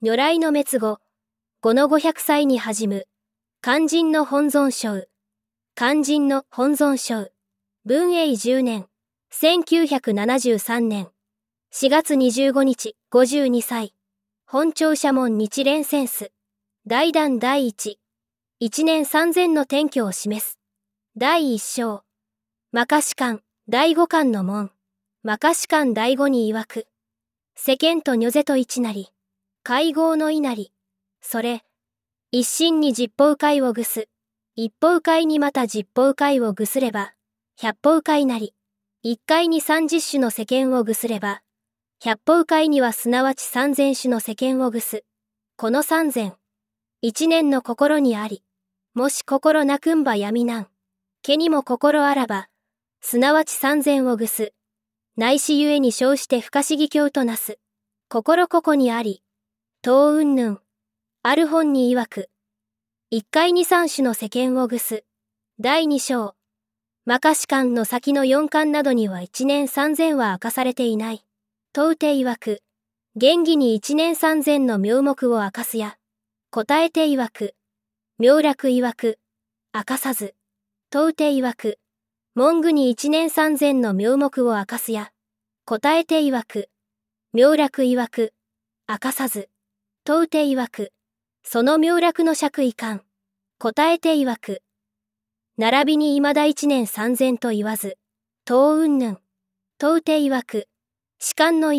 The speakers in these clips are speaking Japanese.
如来の滅後、5の500歳に始む、勧進の本尊称。勧進の本尊称。文永10年、1973年。4月25日、52歳。本庁舎門日蓮センス。大壇第一。一年3000の転居を示す。第一章。摩訶止観、第五観の門。摩訶止観第五に曰く。世間と如是と一なり。会合の稲荷。それ。一心に十方界をぐす。一方界にまた十方界をぐすれば。百方界なり。一界に30種の世間をぐすれば。百方界にはすなわち3000種の世間をぐす。この3000。一年の心にあり。もし心なくんば闇なん。けにも心あらば。すなわち3000をぐす。ないしゆえに生して不可思議境となす。心ここにあり。等云々。ある本に曰く。一回に三種の世間をぐす。第二章。摩訶止観の先の四観などには一年3000は明かされていない。問うて曰く。元義に一年3000の妙目を明かすや。答えて曰く。妙楽曰く。明かさず。問うて曰く。文具に一年3000の妙目を明かすや。答えて曰く。妙楽曰く。明かさず。問うて曰く。その妙楽の尺いかん。答えて曰く。並びに未だ一年3000と言わず。等云々。問うて曰く。止観の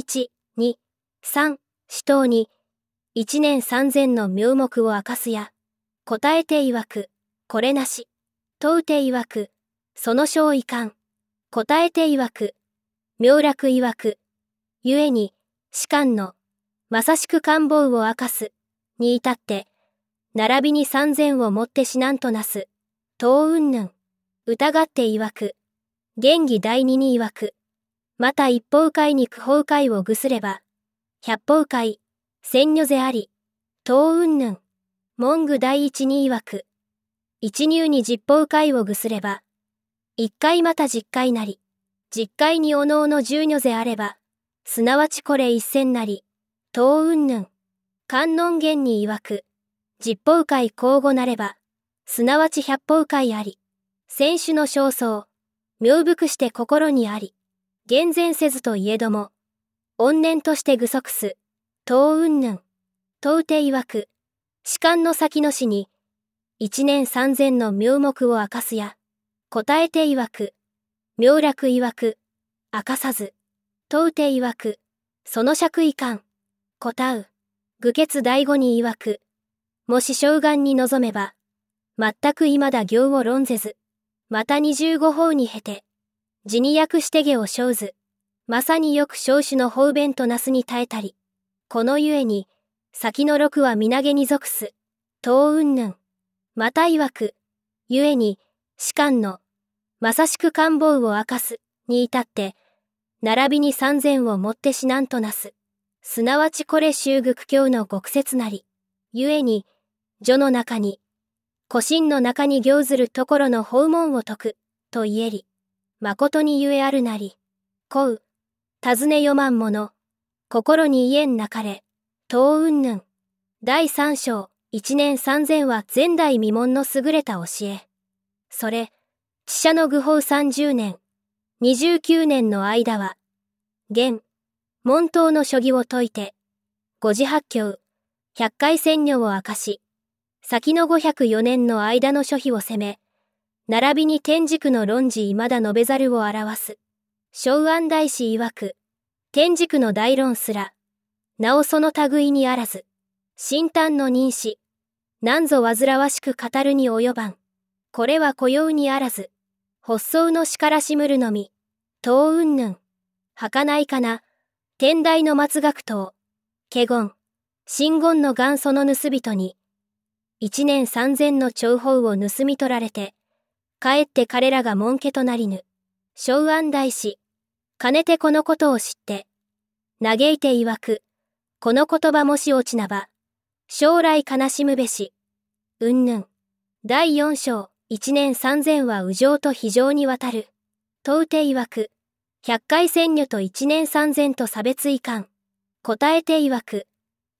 1、2、3、止等に。一年3000の妙目を明かすや。答えて曰く。これなし。問うて曰く。その章いかん。答えて曰く。妙楽曰く。ゆえに、止観の、まさしく観望を明かす。に至って、並びに3000をもって至難となす。等云々。疑って曰く。元義第二に曰く。また一方界に九方界をぐすれば。百方界、千如是あり。等云々。文具第一に曰く。一入に十方界をぐすれば。一回また十回なり。十回におのおの十如是あれば。すなわちこれ一千なり。等云々。観音元に曰く。十方界交互なれば。すなわち百方界あり。千種の焦燥。妙福して心にあり。厳然せずといえども。怨念として具足す。等云々。問うて曰く。止観の先の詩に。一年3000の妙目を明かすや。答えて曰く。妙楽曰く。明かさず。問うて曰く。その尺いかん。答う。愚決第五に曰く。もし正願に臨めば。全く未だ行を論ぜず。また25法に経て。字に訳して下を生ず。まさによく小種の方便となすに耐えたり。このゆえに、先の六は皆下に属す。等云々。また曰く。ゆえに、止観の、まさしく観望を明かす。に至って、並びに3000をもって至難となす。すなわちこれ修具苦境の極説なり。ゆえに、序の中に、古心の中に行ずるところの訪問を説く、と言えり。誠にゆえあるなり。こう、尋ね読まんもの。心に言えんなかれ。等云々。第三章、一年3000は前代未聞の優れた教え。それ、知者の愚法30年、29年の間は、現、門頭の諸義を説いて、五時八教、百回千如を明かし、先の504年の間の諸秘を責め、並びに天竺の論旨未だ述べざるを表す。正安大師曰く、天竺の大論すら、なおその類にあらず、心端の認識、なんぞ煩わしく語るに及ばん。これは固有にあらず、発想のしからしむるのみ、等云々。儚いかな、天台の松学頭、華厳、真言の元祖の盗人に、一年3000の長宝を盗み取られて、かえって彼らが門家となりぬ。正安大師、かねてこのことを知って、嘆いて曰く、この言葉もし落ちなば、将来悲しむべし。云々。第四章、一年3000は右上と非常にわたる。問うて曰く、百回千如と一年3000と差別いかん。答えて曰く、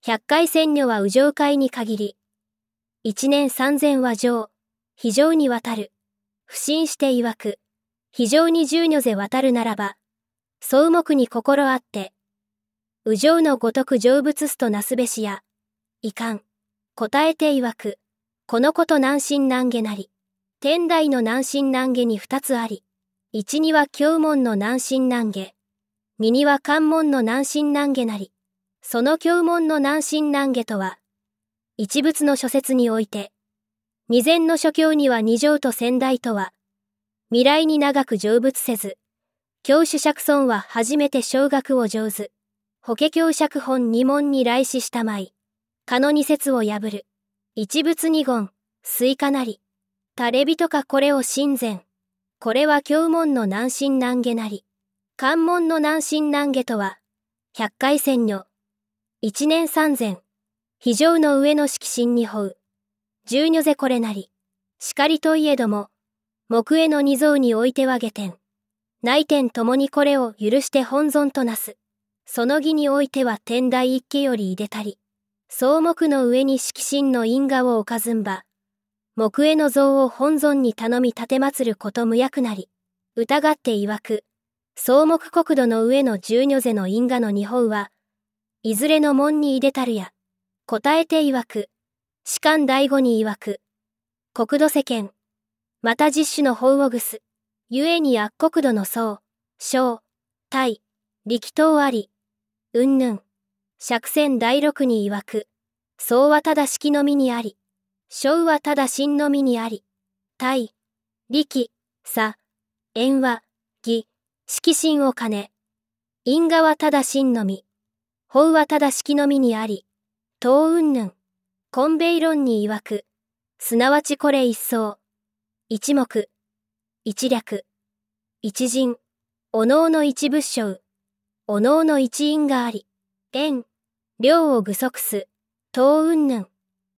百回千女は右上界に限り。一年三千は上、非常に渡る。不信して曰く。非常に十女ぜ渡るならば。草木に心あって。右上のごとく成仏すとなすべしや。いかん。答えて曰く。このこと難心難下なり。天台の難心難下に二つあり。一には経門の難心難下。二には関門の難心難下なり。その経門の難心難下とは、一仏の諸説において、二前の諸経には二乗と仙台とは、未来に長く成仏せず、教主釈尊は初めて小学を上ず、法華経釈本二門に来ししたまい、かの二説を破る、一仏二言、水化なり、たれびとかこれを親善、これは経門の難心難下なり、関門の難心難下とは、百回千女、一年三千、非常の上の色心にほう。十女ぜこれなり。しかりといえども、木への二像においては下点。内点ともにこれを許して本尊となす。その義においては天台一家よりいでたり。草木の上に色心の因果を置かずんば。木への像を本尊に頼み立て祀ること無役なり。疑って曰く。草木国土の上の十女ぜの因果の二方は、いずれの門にいでたるや。答えて曰く。士官第五に曰く。国土世間。また実種の法をぐす。故に悪国土の僧、小、大、力等あり。うんぬん。釈宣第六に曰く。僧はただ式のみにあり。小はただ真のみにあり。大、力、差、縁は、義、色心を兼ね。因果はただ真のみ。法はただ式のみにあり。等うんぬん。根米論に曰く。すなわちこれ一層。一目。一略。一人。おのおの一仏性。おのおの一因があり。縁。量を具足す。等うんぬん。